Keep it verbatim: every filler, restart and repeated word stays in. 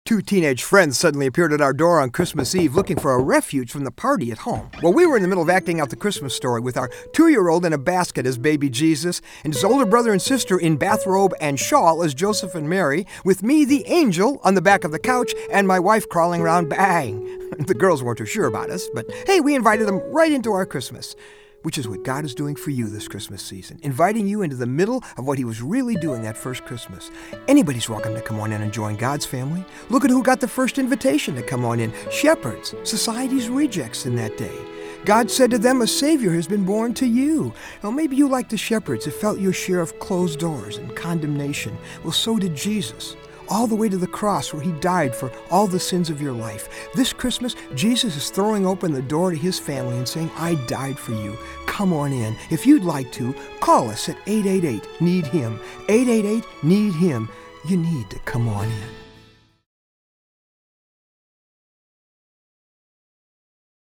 Two teenage friends suddenly appeared at our door on Christmas Eve looking for a refuge from the party at home. Well, we were in the middle of acting out the Christmas story with our two-year-old in a basket as baby Jesus, and his older brother and sister in bathrobe and shawl as Joseph and Mary, with me, the angel, on the back of the couch, and my wife crawling around bang. The girls weren't too sure about us, but hey, we invited them right into our Christmas. Which is what God is doing for you this Christmas season, inviting you into the middle of what he was really doing that first Christmas. Anybody's welcome to come on in and join God's family. Look at who got the first invitation to come on in. Shepherds, society's rejects in that day. God said to them, a Savior has been born to you. Well, maybe you, like the shepherds, have felt your share of closed doors and condemnation. Well, so did Jesus. All the way to the cross where he died for all the sins of your life. This Christmas, Jesus is throwing open the door to his family and saying, I died for you. Come on in. If you'd like to, call us at eight eight eight, need him. eight eight eight, need him. You need to come on in.